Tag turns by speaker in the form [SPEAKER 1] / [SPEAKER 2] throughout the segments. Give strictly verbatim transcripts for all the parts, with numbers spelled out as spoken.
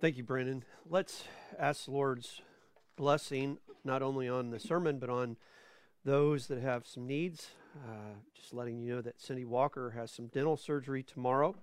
[SPEAKER 1] Thank you, Brandon. Let's ask the Lord's blessing not only on the sermon, but on those that have some needs. Uh, just letting you know that Cindy Walker has some dental surgery tomorrow.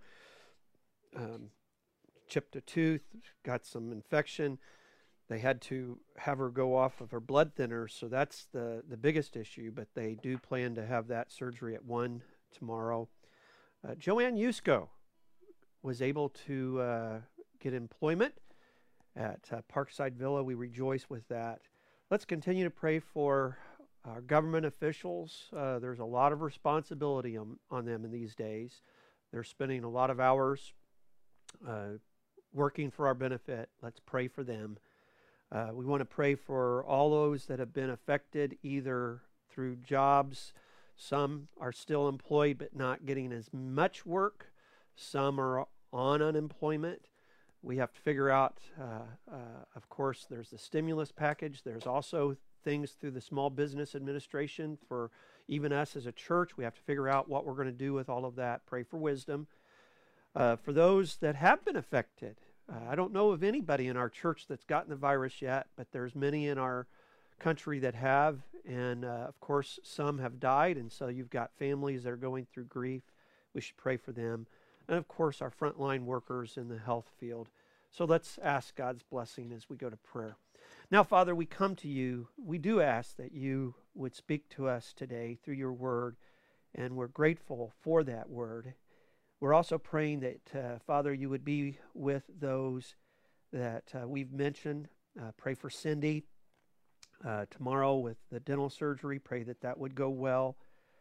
[SPEAKER 1] Um, chipped a tooth, got some infection. They had to have her go off of her blood thinner, so that's the, the biggest issue, but they do plan to have that surgery at one tomorrow. Uh, Joanne Yusko was able to uh, get employment at uh, Parkside Villa. We rejoice with that. Let's continue to pray for our government officials. Uh, there's a lot of responsibility on, on them in these days. They're spending a lot of hours uh, working for our benefit. Let's pray for them. Uh, we want to pray for all those that have been affected either through jobs. Some are still employed but not getting as much work. Some are on unemployment. We have to figure out, uh, uh, of course, there's the stimulus package. There's also things through the Small Business Administration for even us as a church. We have to figure out what we're going to do with all of that. Pray for wisdom. Uh, for those that have been affected, uh, I don't know of anybody in our church that's gotten the virus yet, but there's many in our country that have, and uh, of course, some have died, and so you've got families that are going through grief. We should pray for them. And of course, our frontline workers in the health field. So let's ask God's blessing as we go to prayer. Now, Father, we come to you. We do ask that you would speak to us today through your word, and we're grateful for that word. We're also praying that, uh, Father, you would be with those that uh, we've mentioned. Uh, pray for Cindy uh, tomorrow with the dental surgery. Pray that that would go well.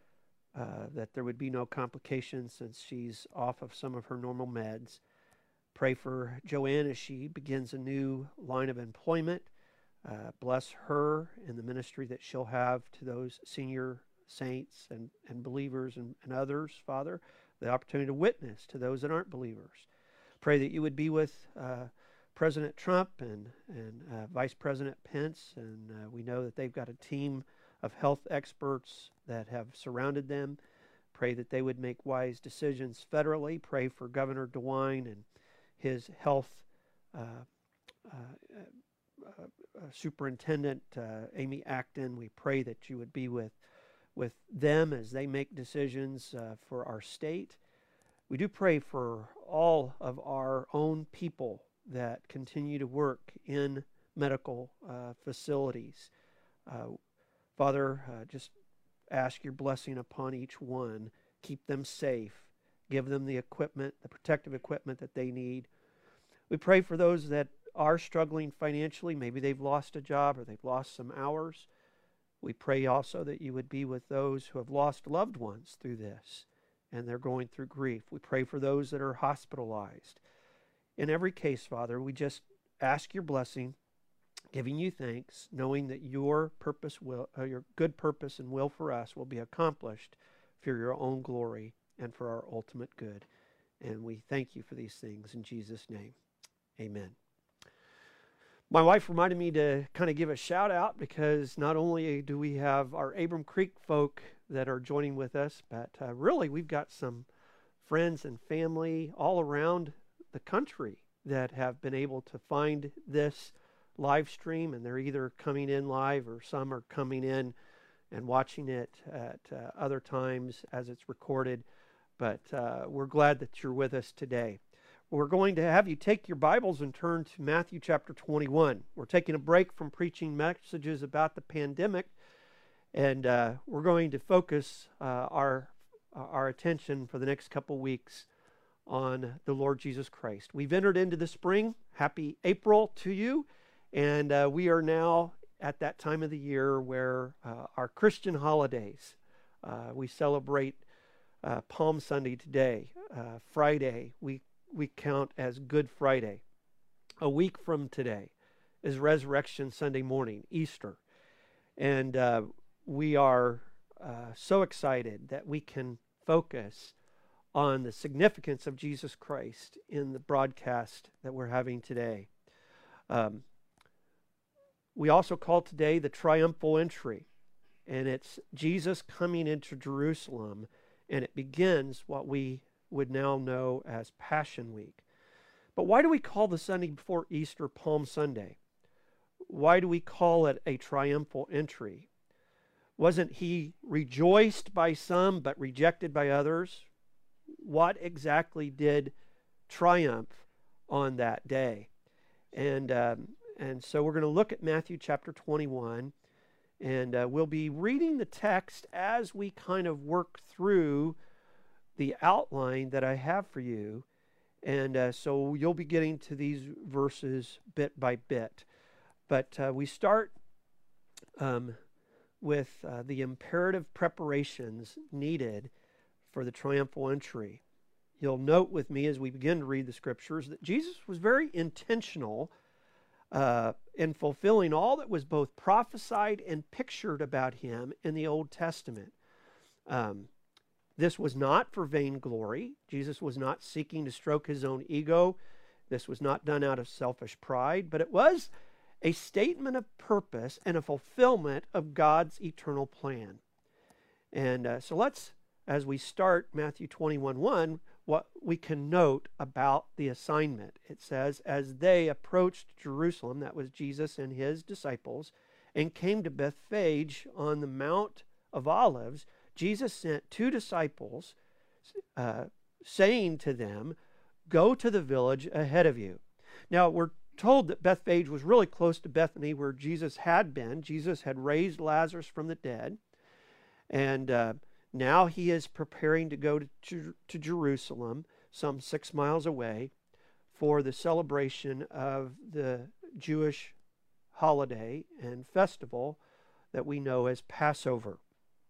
[SPEAKER 1] Uh, that there would be no complications since she's off of some of her normal meds. Pray for Joanne as she begins a new line of employment. Uh, bless her and the ministry that she'll have to those senior saints and, and believers and, and others, Father, the opportunity to witness to those that aren't believers. Pray that you would be with uh, President Trump and, and uh, Vice President Pence, and uh, we know that they've got a team of health experts that have surrounded them. Pray that they would make wise decisions federally. Pray for Governor DeWine and his health uh, uh, uh, uh, superintendent, uh, Amy Acton. We pray that you would be with, with them as they make decisions uh, for our state. We do pray for all of our own people that continue to work in medical uh, facilities. Uh, Father, uh, just ask your blessing upon each one. Keep them safe. Give them the equipment, the protective equipment that they need. We pray for those that are struggling financially. Maybe they've lost a job or they've lost some hours. We pray also that you would be with those who have lost loved ones through this and they're going through grief. We pray for those that are hospitalized. In every case, Father, we just ask your blessing, giving you thanks, knowing that your purpose will, uh, your good purpose and will for us will be accomplished for your own glory and for our ultimate good. And we thank you for these things in Jesus' name. Amen. My wife reminded me to kind of give a shout out because not only do we have our Abram Creek folk that are joining with us, but uh, really we've got some friends and family all around the country that have been able to find this live stream, and they're either coming in live or some are coming in and watching it at uh, other times as it's recorded. But uh, we're glad that you're with us today. We're going to have you take your Bibles and turn to Matthew chapter twenty-one. We're taking a break from preaching messages about the pandemic, and uh, we're going to focus uh, our our attention for the next couple weeks on the Lord Jesus Christ. We've entered into the spring. Happy April to you. And uh, we are now at that time of the year where uh, our Christian holidays, uh, we celebrate uh, Palm Sunday today. Uh, Friday, we, we count as Good Friday. A week from today is Resurrection Sunday morning, Easter. And uh, we are uh, so excited that we can focus on the significance of Jesus Christ in the broadcast that we're having today. Um, We also call today the triumphal entry, and it's Jesus coming into Jerusalem, and it begins what we would now know as Passion Week. But why do we call the Sunday before Easter Palm Sunday? Why do we call it a triumphal entry? Wasn't he rejoiced by some but rejected by others? What exactly did triumph on that day? And um, and so we're going to look at Matthew chapter twenty-one, and uh, we'll be reading the text as we kind of work through the outline that I have for you. And uh, so you'll be getting to these verses bit by bit. But uh, we start um, with uh, the imperative preparations needed for the triumphal entry. You'll note with me as we begin to read the scriptures that Jesus was very intentional uh, in fulfilling all that was both prophesied and pictured about him in the Old Testament. Um, this was not for vainglory. Jesus was not seeking to stroke his own ego. This was not done out of selfish pride, but it was a statement of purpose and a fulfillment of God's eternal plan. And uh, so let's, as we start Matthew twenty-one one, what we can note about the assignment. It says, as they approached Jerusalem, that was Jesus and his disciples, and came to Bethphage on the Mount of Olives, Jesus sent two disciples, uh, saying to them, go to the village ahead of you. Now, we're told that Bethphage was really close to Bethany, where Jesus had been. Jesus had raised Lazarus from the dead, and uh, now he is preparing to go to, to, to Jerusalem, some six miles away, for the celebration of the Jewish holiday and festival that we know as Passover.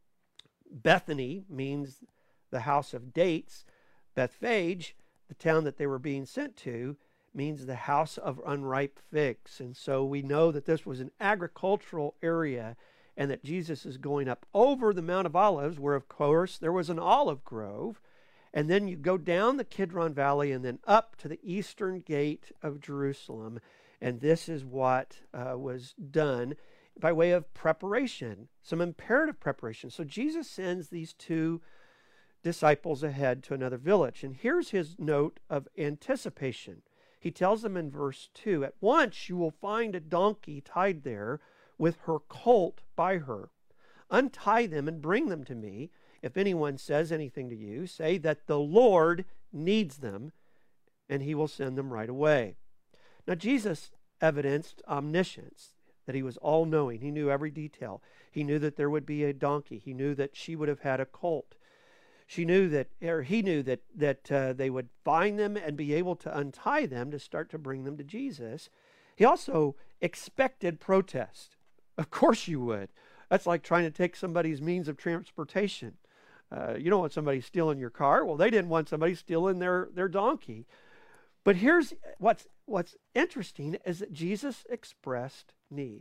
[SPEAKER 1] Bethany means the house of dates. Bethphage, the town that they were being sent to, means the house of unripe figs. And so we know that this was an agricultural area, and that Jesus is going up over the Mount of Olives, where, of course, there was an olive grove. And then you go down the Kidron Valley and then up to the eastern gate of Jerusalem. And this is what uh, was done by way of preparation, some imperative preparation. So Jesus sends these two disciples ahead to another village. And here's his note of anticipation. He tells them in verse two, at once you will find a donkey tied there with her colt by her. Untie them and bring them to me. If anyone says anything to you, say that the Lord needs them, and he will send them right away. Now, Jesus evidenced omniscience, that he was all-knowing. He knew every detail. He knew that there would be a donkey. He knew that she would have had a colt. She knew that, or he knew that, that uh, they would find them and be able to untie them to start to bring them to Jesus. He also expected protest. Of course you would. That's like trying to take somebody's means of transportation. Uh, you don't want somebody stealing your car. Well, they didn't want somebody stealing their, their donkey. But here's what's, what's interesting is that Jesus expressed need.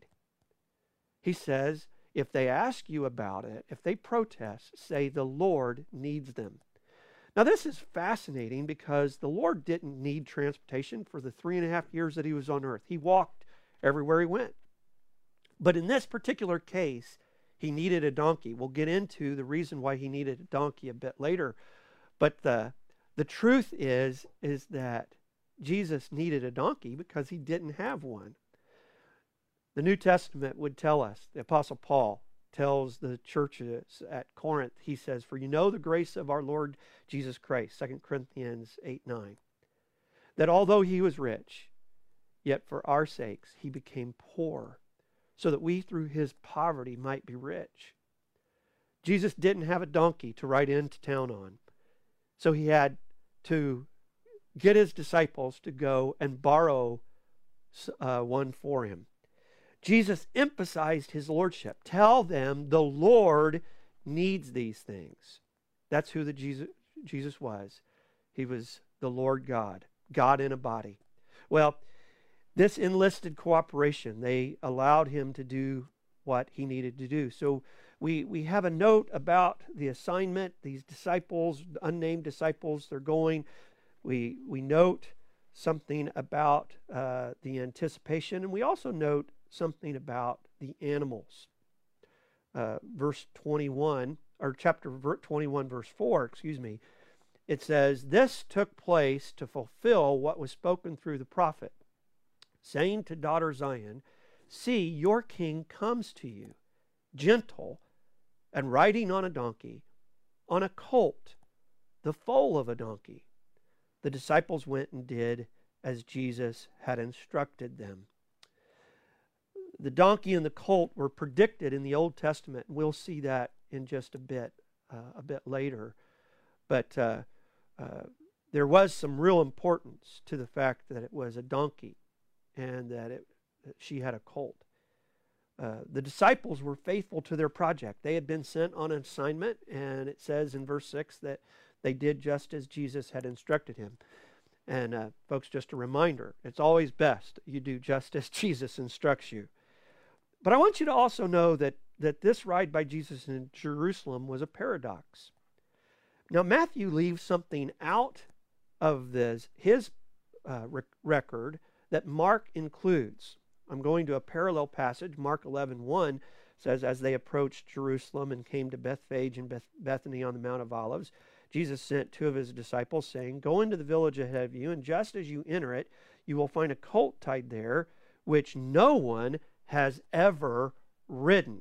[SPEAKER 1] He says, if they ask you about it, if they protest, say the Lord needs them. Now, this is fascinating because the Lord didn't need transportation for the three and a half years that he was on earth. He walked everywhere he went. But in this particular case, he needed a donkey. We'll get into the reason why he needed a donkey a bit later. But the, the truth is, is that Jesus needed a donkey because he didn't have one. The New Testament would tell us, the Apostle Paul tells the churches at Corinth, he says, for you know the grace of our Lord Jesus Christ, Second Corinthians eight nine, that although he was rich, yet for our sakes he became poor, so that we through his poverty might be rich. Jesus didn't have a donkey to ride into town on, so he had to get his disciples to go and borrow uh, one for him. Jesus emphasized his lordship. Tell them the Lord needs these things. That's who the Jesus, Jesus was. He was the Lord God, God in a body. Well, this enlisted cooperation. They allowed him to do what he needed to do. So we, we have a note about the assignment. These disciples, unnamed disciples, they're going. We, we note something about uh, the anticipation, and we also note something about the animals. Uh, verse twenty-one, or chapter twenty-one, verse four, excuse me, it says, "This took place to fulfill what was spoken through the prophet, saying to daughter Zion, see, your king comes to you, gentle and riding on a donkey, on a colt, the foal of a donkey." The disciples went and did as Jesus had instructed them. The donkey and the colt were predicted in the Old Testament. We'll see that in just a bit, uh, a bit later. But uh, uh, there was some real importance to the fact that it was a donkey and that, it, that she had a colt. Uh, the disciples were faithful to their project. They had been sent on an assignment, and it says in verse six that they did just as Jesus had instructed him. And uh, folks, just a reminder, it's always best you do just as Jesus instructs you. But I want you to also know that, that this ride by Jesus in Jerusalem was a paradox. Now, Matthew leaves something out of this, his uh, rec- record that Mark includes. I'm going to a parallel passage. Mark eleven one says, "As they approached Jerusalem and came to Bethphage and Beth- Bethany on the Mount of Olives, Jesus sent two of his disciples, saying, go into the village ahead of you, and just as you enter it, you will find a colt tied there, which no one has ever ridden.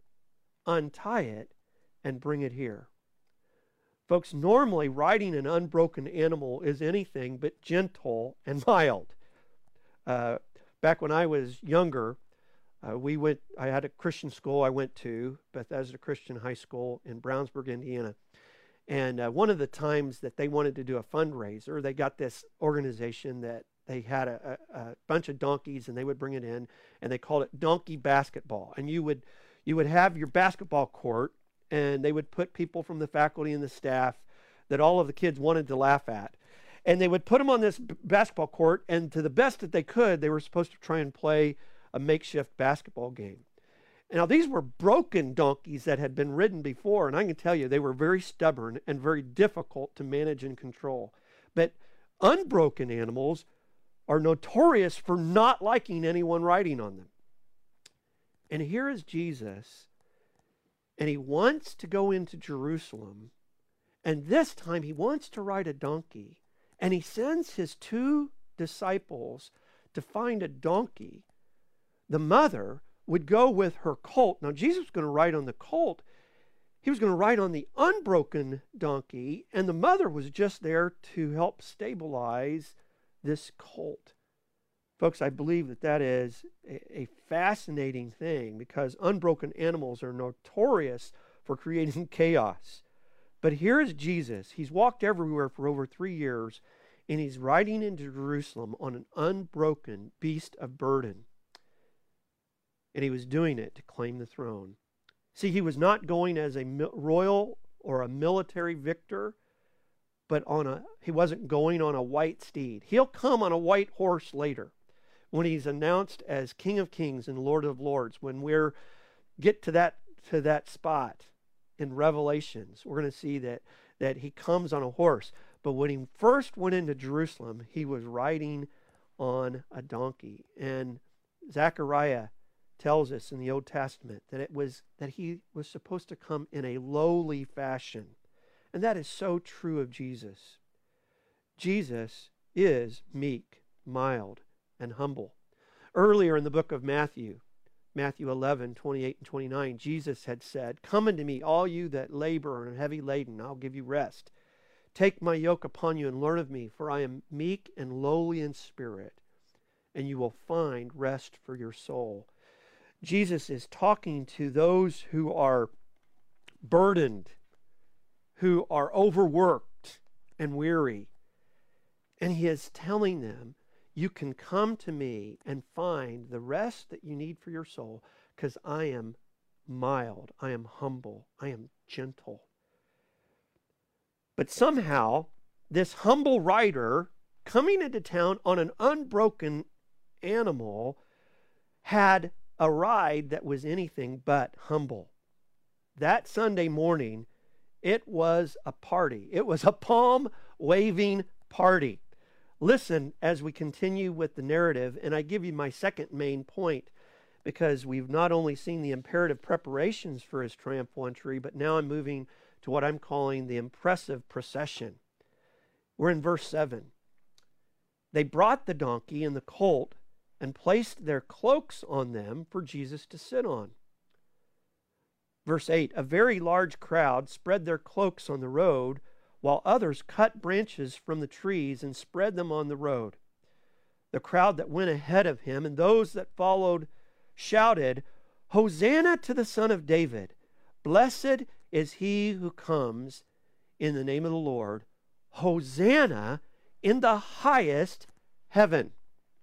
[SPEAKER 1] Untie it and bring it here." Folks, normally riding an unbroken animal is anything but gentle and mild. Uh, back when I was younger, uh, we went. I had a Christian school I went to, Bethesda Christian High School in Brownsburg, Indiana. And uh, one of the times that they wanted to do a fundraiser, they got this organization that they had a, a, a bunch of donkeys, and they would bring it in, and they called it donkey basketball. And you would you would have your basketball court, and they would put people from the faculty and the staff that all of the kids wanted to laugh at. And they would put them on this b- basketball court, and to the best that they could, they were supposed to try and play a makeshift basketball game. Now, these were broken donkeys that had been ridden before, and I can tell you they were very stubborn and very difficult to manage and control. But unbroken animals are notorious for not liking anyone riding on them. And here is Jesus, and he wants to go into Jerusalem, and this time he wants to ride a donkey, and he sends his two disciples to find a donkey. The mother would go with her colt. Now, Jesus was going to ride on the colt. He was going to ride on the unbroken donkey, and the mother was just there to help stabilize this colt. Folks, I believe that that is a, a fascinating thing, because unbroken animals are notorious for creating chaos. But here is Jesus. He's walked everywhere for over three years, and he's riding into Jerusalem on an unbroken beast of burden. And he was doing it to claim the throne. See, he was not going as a royal or a military victor, but on a he wasn't going on a white steed. He'll come on a white horse later, when he's announced as King of Kings and Lord of Lords. When we're get to that to that spot in Revelations, we're going to see that that he comes on a horse. But when he first went into Jerusalem, he was riding on a donkey. And Zechariah tells us in the Old Testament that it was that he was supposed to come in a lowly fashion. And that is so true of Jesus. Jesus is meek, mild, and humble. Earlier in the book of Matthew, Matthew eleven, twenty-eight and twenty-nine, Jesus had said, "Come unto me, all you that labor and are heavy laden, I'll give you rest. Take my yoke upon you and learn of me, for I am meek and lowly in spirit, and you will find rest for your soul." Jesus is talking to those who are burdened, who are overworked and weary. And he is telling them, you can come to me and find the rest that you need for your soul, because I am mild, I am humble, I am gentle. But somehow, this humble rider coming into town on an unbroken animal had a ride that was anything but humble. That Sunday morning, it was a party. It was a palm-waving party. Listen as we continue with the narrative, and I give you my second main point, because we've not only seen the imperative preparations for his triumphal entry, but now I'm moving to what I'm calling the impressive procession. We're in verse seven. They brought the donkey and the colt and placed their cloaks on them for Jesus to sit on. Verse eight, a very large crowd spread their cloaks on the road, while others cut branches from the trees and spread them on the road. The crowd that went ahead of him and those that followed shouted, Hosanna to the Son of David! Blessed is he who comes in the name of the Lord. Hosanna in the highest heaven.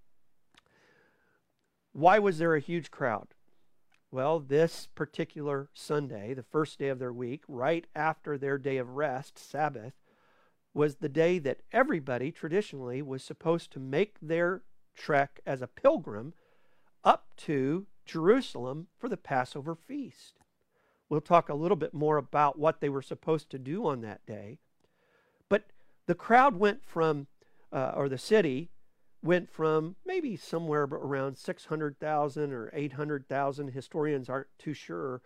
[SPEAKER 1] Why was there a huge crowd? Well, this particular Sunday, the first day of their week, right after their day of rest, Sabbath, was the day that everybody traditionally was supposed to make their trek as a pilgrim up to Jerusalem for the Passover feast. We'll talk a little bit more about what they were supposed to do on that day. But the crowd went from, uh, or the city went from maybe somewhere around six hundred thousand or eight hundred thousand. Historians aren't too sure.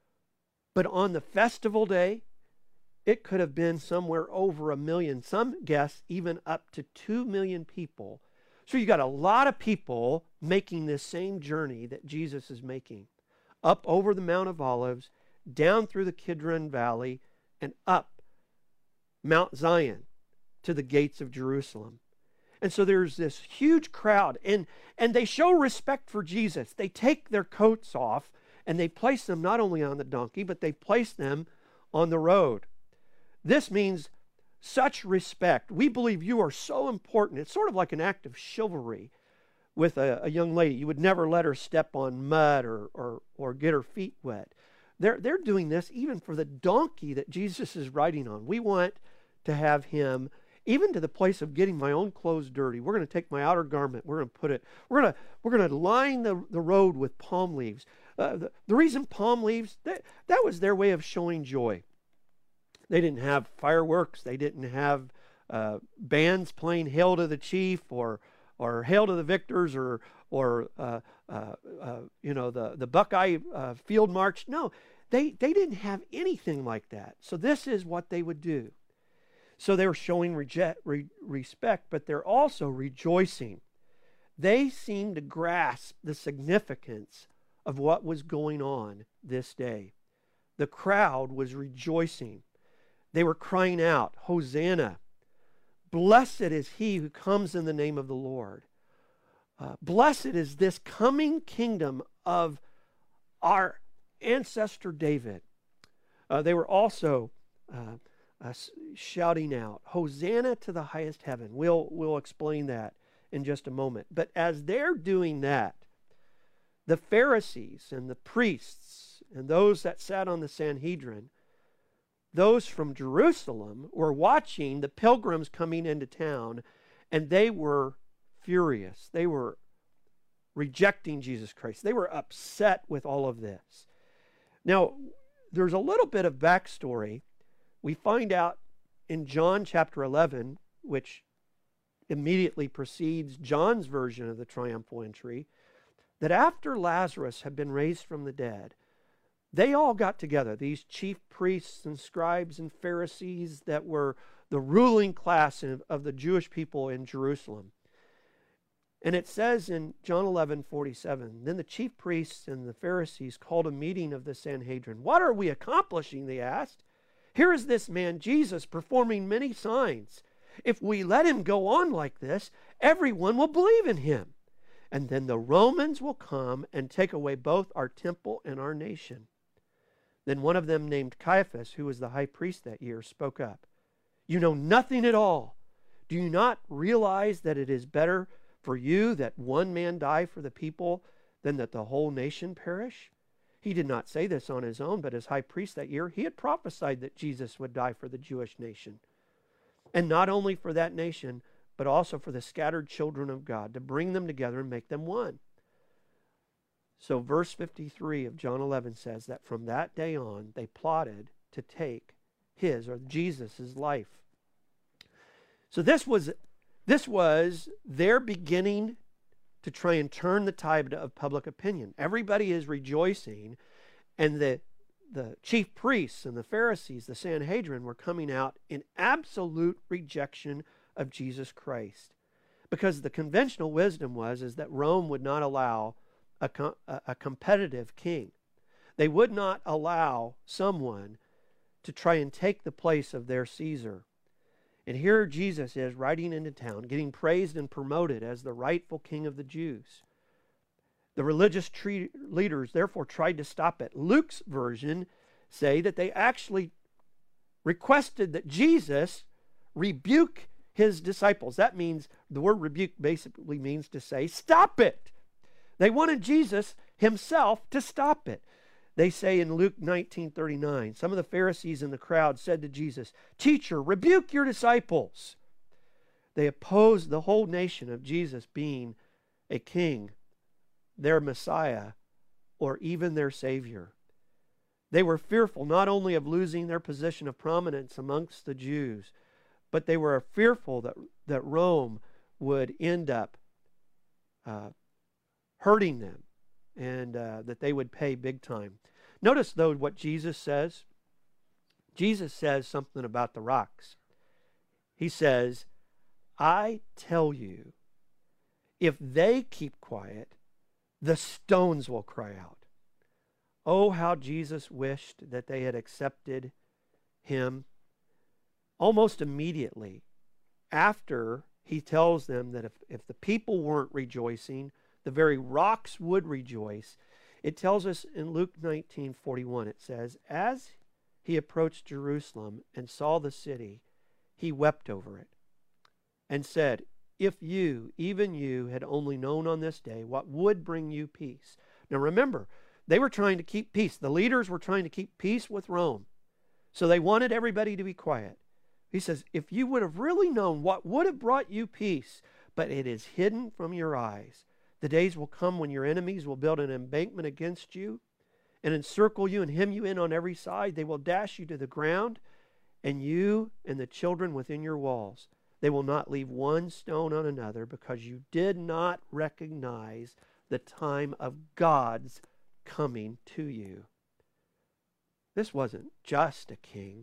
[SPEAKER 1] But on the festival day, it could have been somewhere over a million. Some guess even up to two million people. So you got a lot of people making this same journey that Jesus is making. Up over the Mount of Olives, down through the Kidron Valley, and up Mount Zion to the gates of Jerusalem. And so there's this huge crowd, and, and they show respect for Jesus. They take their coats off, and they place them not only on the donkey, but they place them on the road. This means such respect. We believe you are so important. It's sort of like an act of chivalry with a, a young lady. You would never let her step on mud or, or, or get her feet wet. They're, they're doing this even for the donkey that Jesus is riding on. We want to have him, even to the place of getting my own clothes dirty. We're going to take my outer garment. We're going to put it, we're going to, we're going to line the, the road with palm leaves. Uh, the, the reason palm leaves, that, that was their way of showing joy. They didn't have fireworks. They didn't have uh, bands playing Hail to the Chief or or Hail to the Victors or or uh, uh, uh, you know the the Buckeye uh, Field March. No, they they didn't have anything like that. So this is what they would do. So they were showing reject, re, respect, but they're also rejoicing. They seemed to grasp the significance of what was going on this day. The crowd was rejoicing. They were crying out, Hosanna! Blessed is he who comes in the name of the Lord. Uh, blessed is this coming kingdom of our ancestor David. Uh, they were also uh, uh, shouting out, Hosanna to the highest heaven. We'll, we'll explain that in just a moment. But as they're doing that, the Pharisees and the priests and those that sat on the Sanhedrin, those from Jerusalem, were watching the pilgrims coming into town, and they were furious. They were rejecting Jesus Christ. They were upset with all of this. Now, there's a little bit of backstory. We find out in John chapter eleven, which immediately precedes John's version of the triumphal entry, that after Lazarus had been raised from the dead, they all got together, these chief priests and scribes and Pharisees that were the ruling class of, of the Jewish people in Jerusalem. And it says in John eleven forty-seven, then the chief priests and the Pharisees called a meeting of the Sanhedrin. What are we accomplishing, they asked. Here is this man, Jesus, performing many signs. If we let him go on like this, everyone will believe in him. And then the Romans will come and take away both our temple and our nation. Then one of them, named Caiaphas, who was the high priest that year, spoke up. You know nothing at all. Do you not realize that it is better for you that one man die for the people than that the whole nation perish? He did not say this on his own, but as high priest that year, he had prophesied that Jesus would die for the Jewish nation. And not only for that nation, but also for the scattered children of God, to bring them together and make them one. So verse fifty-three of John eleven says that from that day on, they plotted to take his, or Jesus' life. So this was, this was their beginning to try and turn the tide of public opinion. Everybody is rejoicing, and the, the chief priests and the Pharisees, the Sanhedrin, were coming out in absolute rejection of Jesus Christ. Because the conventional wisdom was is that Rome would not allow a, com- a competitive king. They would not allow someone to try and take the place of their Caesar. And here Jesus is riding into town, getting praised and promoted as the rightful king of the Jews. The religious tre- leaders therefore tried to stop it. Luke's version say that they actually requested that Jesus rebuke his disciples. That means, the word rebuke basically means to say, stop it. They wanted Jesus himself to stop it. They say in Luke nineteen thirty-nine, some of the Pharisees in the crowd said to Jesus, "Teacher, rebuke your disciples." They opposed the whole nation of Jesus being a king, their Messiah, or even their Savior. They were fearful not only of losing their position of prominence amongst the Jews, but they were fearful that, that Rome would end up uh, hurting them and uh, that they would pay big time. Notice, though, what Jesus says. Jesus says something about the rocks. He says, "I tell you, if they keep quiet, the stones will cry out." Oh, how Jesus wished that they had accepted him. Almost immediately after he tells them that if, if the people weren't rejoicing, the very rocks would rejoice. It tells us in Luke nineteen forty-one, it says, "As he approached Jerusalem and saw the city, he wept over it and said, 'If you, even you, had only known on this day what would bring you peace.'" Now remember, they were trying to keep peace. The leaders were trying to keep peace with Rome. So they wanted everybody to be quiet. He says, if you would have really known what would have brought you peace, but it is hidden from your eyes. The days will come when your enemies will build an embankment against you and encircle you and hem you in on every side. They will dash you to the ground, and you and the children within your walls. They will not leave one stone on another, because you did not recognize the time of God's coming to you. This wasn't just a king.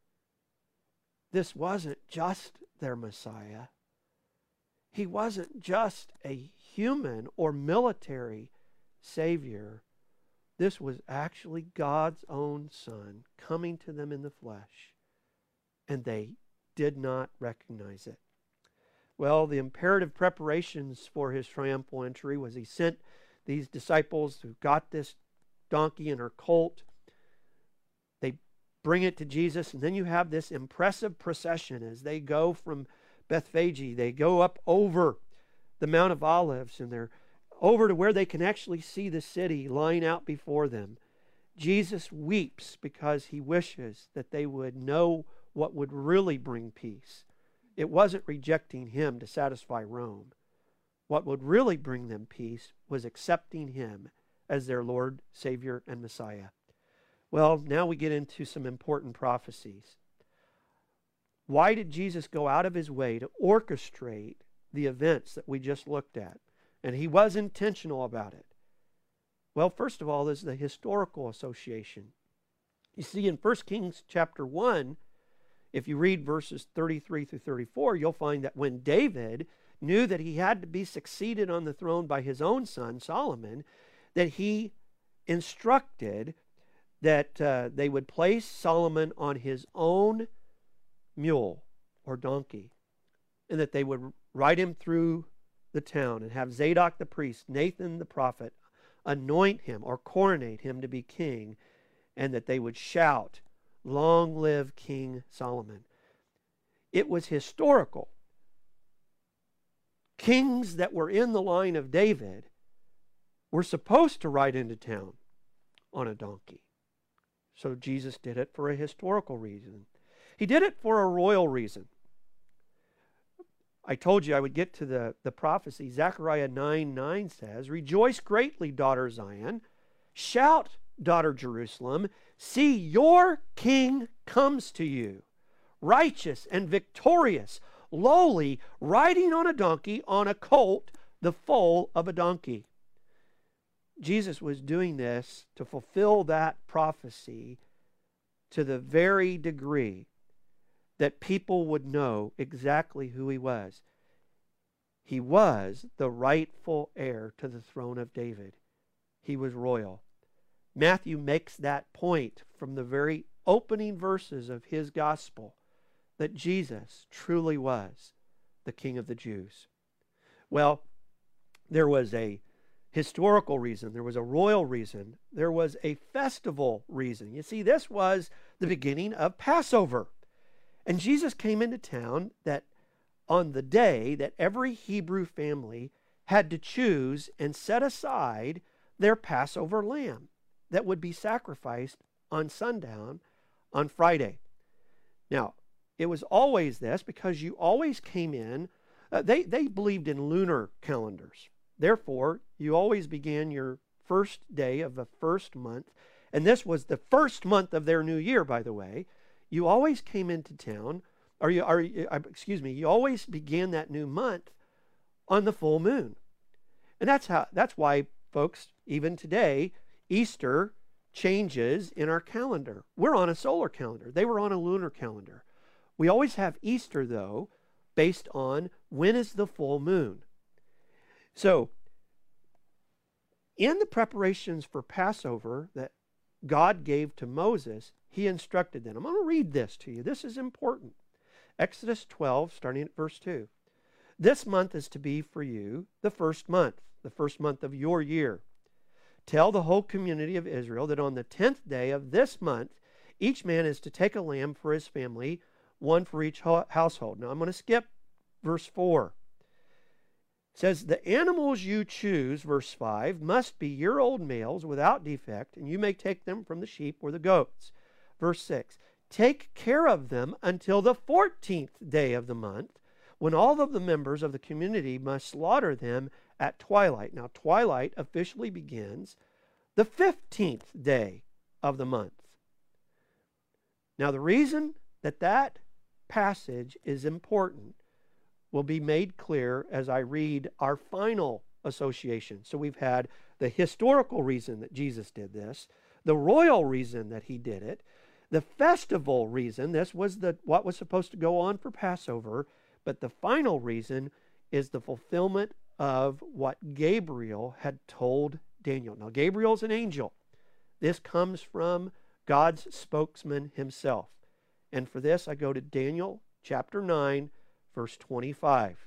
[SPEAKER 1] This wasn't just their Messiah. He wasn't just a human or military Savior. This was actually God's own Son coming to them in the flesh, and they did not recognize it. Well, the imperative preparations for his triumphal entry was he sent these disciples who got this donkey and her colt. They bring it to Jesus, and then you have this impressive procession as they go from Bethphage. They go up over the Mount of Olives, and they're over to where they can actually see the city lying out before them. Jesus weeps because he wishes that they would know what would really bring peace. It wasn't rejecting him to satisfy Rome. What would really bring them peace was accepting him as their Lord, Savior, and Messiah. Well, now we get into some important prophecies. Why did Jesus go out of his way to orchestrate the events that we just looked at? And he was intentional about it. Well, first of all, there's the historical association. You see, in First Kings chapter one, if you read verses thirty-three through thirty-four, you'll find that when David knew that he had to be succeeded on the throne by his own son, Solomon, that he instructed that uh, they would place Solomon on his own mule or donkey, and that they would ride him through the town and have Zadok the priest, Nathan the prophet, anoint him or coronate him to be king, and that they would shout, "Long live King Solomon." It was historical. Kings that were in the line of David were supposed to ride into town on a donkey. So Jesus did it for a historical reason. He did it for a royal reason. I told you I would get to the, the prophecy. Zechariah nine nine says, "Rejoice greatly, daughter Zion. Shout, daughter Jerusalem. See, your king comes to you, righteous and victorious, lowly, riding on a donkey, on a colt, the foal of a donkey." Jesus was doing this to fulfill that prophecy to the very degree that people would know exactly who he was. He was the rightful heir to the throne of David. He was royal. Matthew makes that point from the very opening verses of his gospel, that Jesus truly was the King of the Jews. Well, there was a historical reason, there was a royal reason, there was a festival reason. You see, this was the beginning of Passover. And Jesus came into town that on the day that every Hebrew family had to choose and set aside their Passover lamb that would be sacrificed on sundown on Friday. Now, it was always this because you always came in, uh, they, they believed in lunar calendars. Therefore, you always began your first day of the first month, and this was the first month of their new year, by the way. You always came into town, or you, or, excuse me, you always began that new month on the full moon. And that's how, that's why, folks, even today, Easter changes in our calendar. We're on a solar calendar. They were on a lunar calendar. We always have Easter, though, based on when is the full moon. So, in the preparations for Passover that God gave to Moses, he instructed them. I'm going to read this to you. This is important. Exodus twelve, starting at verse two. This month is to be for you the first month, the first month of your year. Tell the whole community of Israel that on the tenth day of this month, each man is to take a lamb for his family, one for each household. Now I'm going to skip verse four. It says, the animals you choose, verse five, must be year-old males without defect, and you may take them from the sheep or the goats. Verse six, take care of them until the fourteenth day of the month, when all of the members of the community must slaughter them at twilight. Now, twilight officially begins the fifteenth day of the month. Now, the reason that that passage is important will be made clear as I read our final association. So we've had the historical reason that Jesus did this, the royal reason that he did it, the festival reason, this was the what was supposed to go on for Passover, but the final reason is the fulfillment of what Gabriel had told Daniel. Now, Gabriel's an angel. This comes from God's spokesman himself. And for this, I go to Daniel chapter nine, verse twenty-five.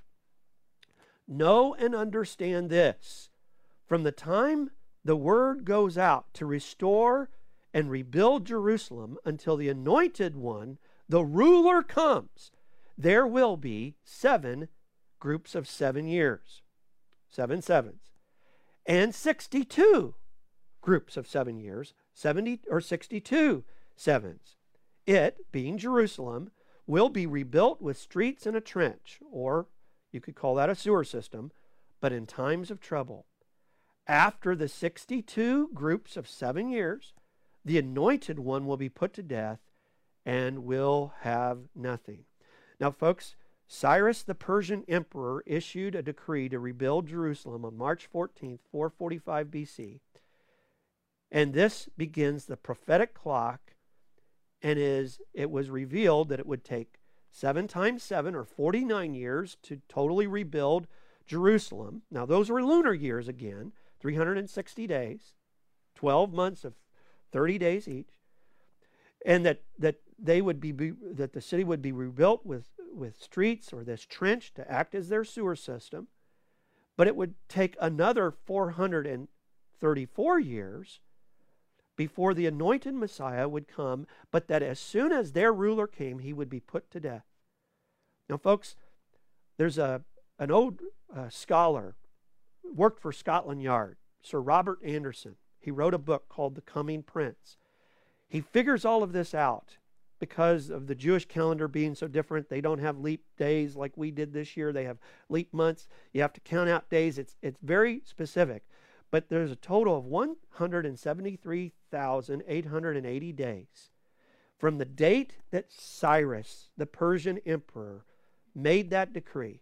[SPEAKER 1] Know and understand this. From the time the word goes out to restore and rebuild Jerusalem until the anointed one, the ruler, comes, there will be seven groups of seven years. Seven sevens. And sixty-two groups of seven years. seventy or sixty-two sevens. It, being Jerusalem, will be rebuilt with streets and a trench, or you could call that a sewer system, but in times of trouble. After the sixty-two groups of seven years, the anointed one will be put to death and will have nothing. Now, folks, Cyrus the Persian emperor issued a decree to rebuild Jerusalem on March fourteenth, four forty-five B C. And this begins the prophetic clock, and is it was revealed that it would take seven times seven, or forty-nine years, to totally rebuild Jerusalem. Now, those were lunar years again, three hundred sixty days, twelve months of thirty days each, and that that they would be, be that the city would be rebuilt with with streets or this trench to act as their sewer system, but it would take another four hundred thirty-four years before the anointed Messiah would come, but that as soon as their ruler came, he would be put to death. Now, folks, there's a an old uh, scholar, worked for Scotland Yard, Sir Robert Anderson. He wrote a book called The Coming Prince. He figures all of this out because of the Jewish calendar being so different. They don't have leap days like we did this year. They have leap months. You have to count out days. It's, it's very specific. But there's a total of one hundred seventy-three thousand eight hundred eighty days from the date that Cyrus, the Persian emperor, made that decree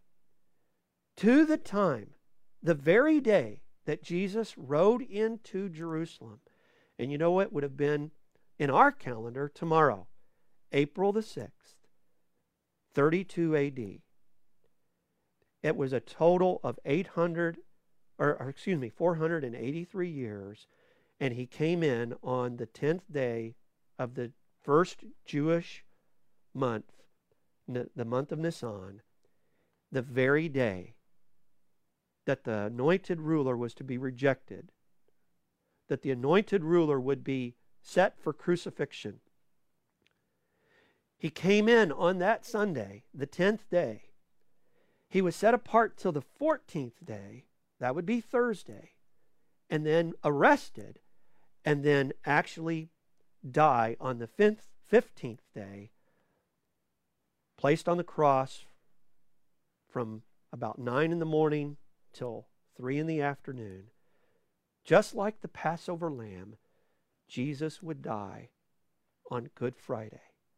[SPEAKER 1] to the time, the very day that Jesus rode into Jerusalem. And you know what would have been in our calendar tomorrow, April the sixth, thirty-two A D. It was a total of eight hundred, or, or excuse me, four hundred eighty-three years, and he came in on the tenth day of the first Jewish month, the month of Nisan, the very day that the anointed ruler was to be rejected, that the anointed ruler would be set for crucifixion. He came in on that Sunday, the tenth day. He was set apart till the fourteenth day, that would be Thursday, and then arrested, and then actually die on the fifteenth day, placed on the cross from about nine in the morning till three in the afternoon. Just like the Passover lamb, Jesus would die on Good Friday.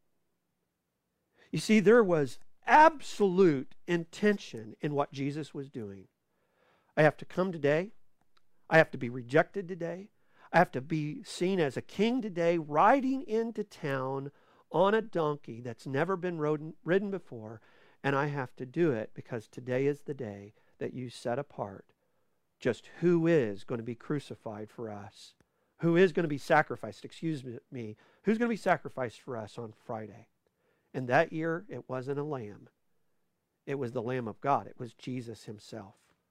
[SPEAKER 1] You see, there was absolute intention in what Jesus was doing. I have to come today. I have to be rejected today. I have to be seen as a king today, riding into town on a donkey that's never been ridden, ridden before. And I have to do it because today is the day that you set apart just who is going to be crucified for us, who is going to be sacrificed, excuse me, who's going to be sacrificed for us on Friday. And that year, it wasn't a lamb. It was the Lamb of God. It was Jesus himself.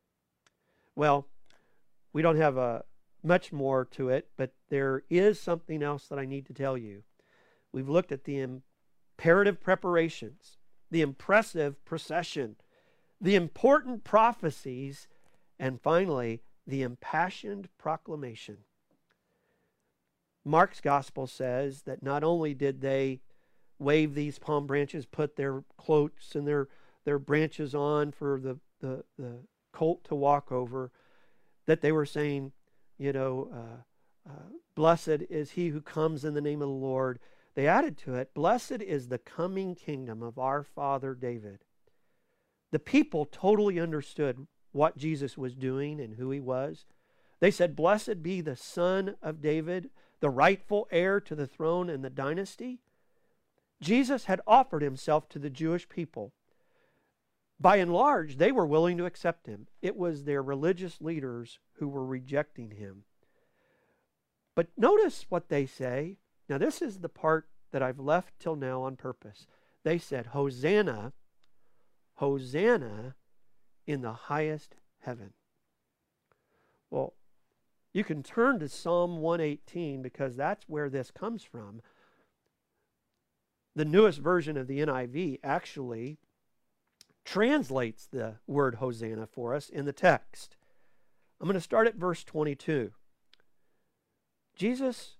[SPEAKER 1] Well, we don't have a, much more to it, but there is something else that I need to tell you. We've looked at the imperative preparations, the impressive procession, the important prophecies, and finally, the impassioned proclamation. Mark's gospel says that not only did they wave these palm branches, put their cloaks and their, their branches on for the, the, the colt to walk over, that they were saying, you know, uh, uh, blessed is he who comes in the name of the Lord. They added to it, blessed is the coming kingdom of our father David. The people totally understood what Jesus was doing and who he was. They said, blessed be the son of David, the rightful heir to the throne and the dynasty. Jesus had offered himself to the Jewish people. By and large, they were willing to accept him. It was their religious leaders who were rejecting him. But notice what they say. Now, this is the part that I've left till now on purpose. They said, Hosanna, Hosanna in the highest heaven. Well, you can turn to Psalm one eighteen because that's where this comes from. The newest version of the N I V actually translates the word Hosanna for us in the text. I'm going to start at verse twenty-two. Jesus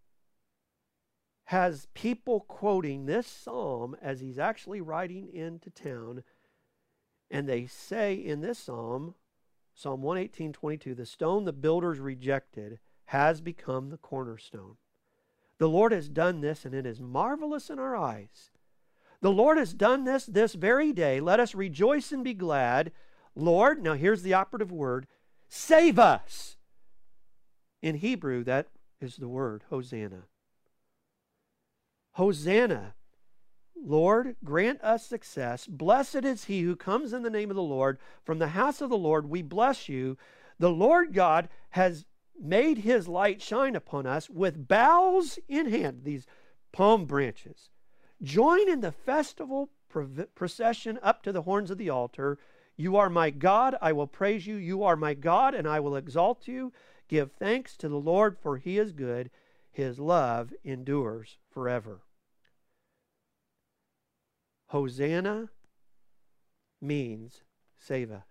[SPEAKER 1] has people quoting this psalm as he's actually riding into town, and they say in this psalm, Psalm one eighteen, twenty-two, the stone the builders rejected has become the cornerstone. The Lord has done this, and it is marvelous in our eyes. The Lord has done this this very day. Let us rejoice and be glad. Lord, now here's the operative word, save us. In Hebrew, that is the word Hosanna. Hosanna. Lord, grant us success. Blessed is he who comes in the name of the Lord. From the house of the Lord we bless you. The Lord God has made his light shine upon us with boughs in hand, these palm branches. Join in the festival procession up to the horns of the altar. You are my God, I will praise you. You are my God, and I will exalt you. Give thanks to the Lord, for he is good. His love endures forever. Hosanna means save us.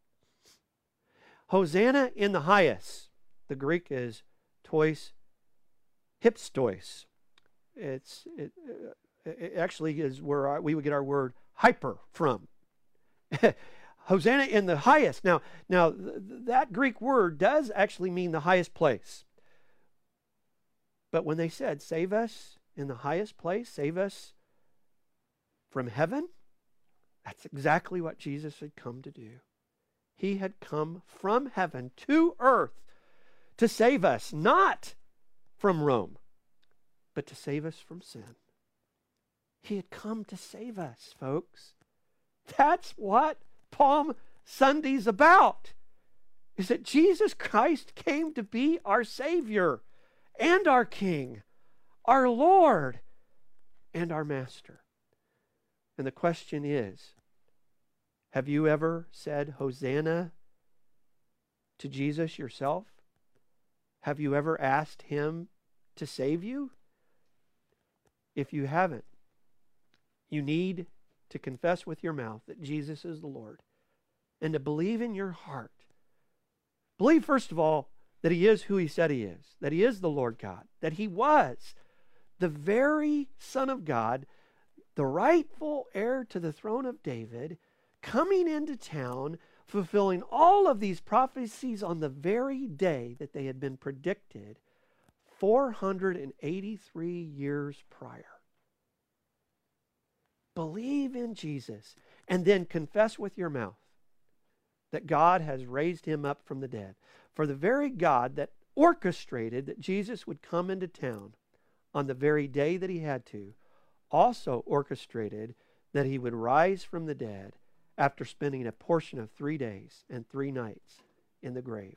[SPEAKER 1] Hosanna in the highest. The Greek is tois hipstois. It's, it, it actually is where our, we would get our word hyper from. Hosanna in the highest. Now, now th- that Greek word does actually mean the highest place. But when they said, save us in the highest place, save us from heaven, that's exactly what Jesus had come to do. He had come from heaven to earth to save us, not from Rome, but to save us from sin. He had come to save us, folks. That's what Palm Sunday's about, is that Jesus Christ came to be our Savior and our King, our Lord and our Master. And the question is, have you ever said Hosanna to Jesus yourself? Have you ever asked Him to save you? If you haven't, you need to confess with your mouth that Jesus is the Lord and to believe in your heart. Believe, first of all, that He is who He said He is, that He is the Lord God, that He was the very Son of God, the rightful heir to the throne of David, coming into town, fulfilling all of these prophecies on the very day that they had been predicted four hundred eighty-three years prior. Believe in Jesus and then confess with your mouth that God has raised Him up from the dead. For the very God that orchestrated that Jesus would come into town on the very day that He had to, also orchestrated that He would rise from the dead after spending a portion of three days and three nights in the grave.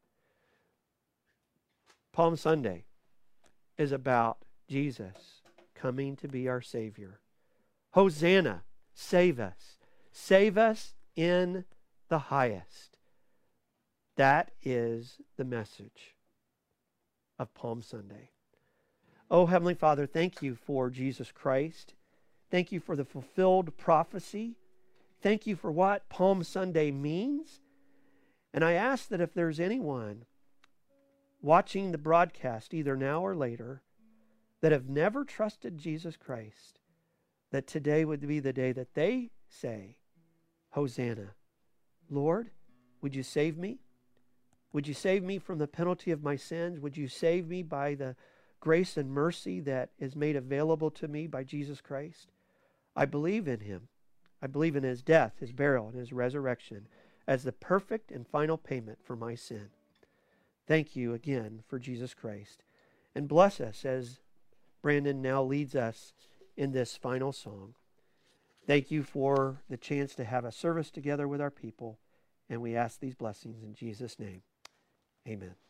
[SPEAKER 1] Palm Sunday is about Jesus coming to be our Savior. Hosanna, save us. Save us in the highest. That is the message of Palm Sunday. Oh, Heavenly Father, thank You for Jesus Christ. Thank You for the fulfilled prophecy. Thank You for what Palm Sunday means. And I ask that if there's anyone watching the broadcast, either now or later, that have never trusted Jesus Christ, that today would be the day that they say, Hosanna. Lord, would You save me? Would You save me from the penalty of my sins? Would You save me by the grace and mercy that is made available to me by Jesus Christ? I believe in Him. I believe in His death, His burial, and His resurrection as the perfect and final payment for my sin. Thank You again for Jesus Christ. And bless us as Brandon now leads us in this final song. Thank You for the chance to have a service together with our people. And we ask these blessings in Jesus' name. Amen.